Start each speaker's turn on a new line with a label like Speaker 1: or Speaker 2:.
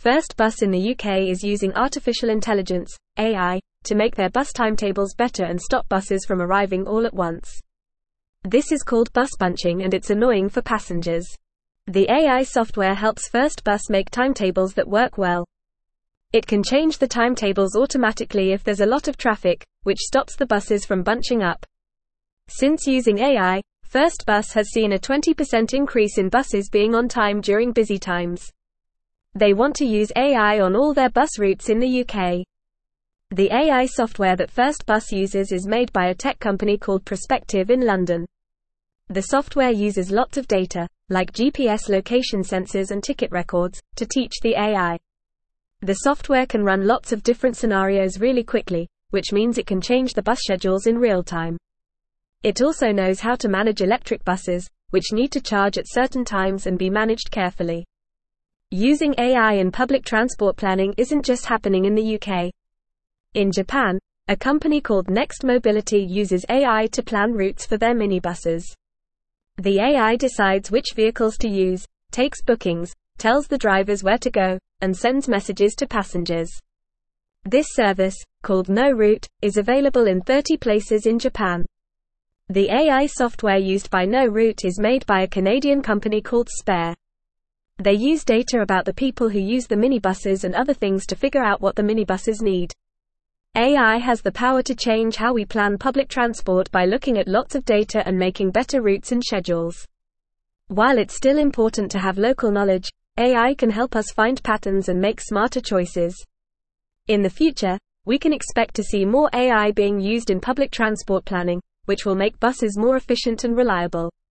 Speaker 1: First Bus in the UK is using artificial intelligence, AI, to make their bus timetables better and stop buses from arriving all at once. This is called bus bunching and it's annoying for passengers. The AI software helps First Bus make timetables that work well. It can change the timetables automatically if there's a lot of traffic, which stops the buses from bunching up. Since using AI, First Bus has seen a 20% increase in buses being on time during busy times. They want to use AI on all their bus routes in the UK. The AI software that First Bus uses is made by a tech company called Prospective in London. The software uses lots of data, like GPS location sensors and ticket records, to teach the AI. The software can run lots of different scenarios really quickly, which means it can change the bus schedules in real time. It also knows how to manage electric buses, which need to charge at certain times and be managed carefully. Using AI in public transport planning isn't just happening in the UK. In Japan, a company called Next Mobility uses AI to plan routes for their minibuses. The AI decides which vehicles to use, takes bookings, tells the drivers where to go, and sends messages to passengers. This service, called No Route, is available in 30 places in Japan. The AI software used by No Route is made by a Canadian company called Spare. They use data about the people who use the minibuses and other things to figure out what the minibuses need. AI has the power to change how we plan public transport by looking at lots of data and making better routes and schedules. While it's still important to have local knowledge, AI can help us find patterns and make smarter choices. In the future, we can expect to see more AI being used in public transport planning, which will make buses more efficient and reliable.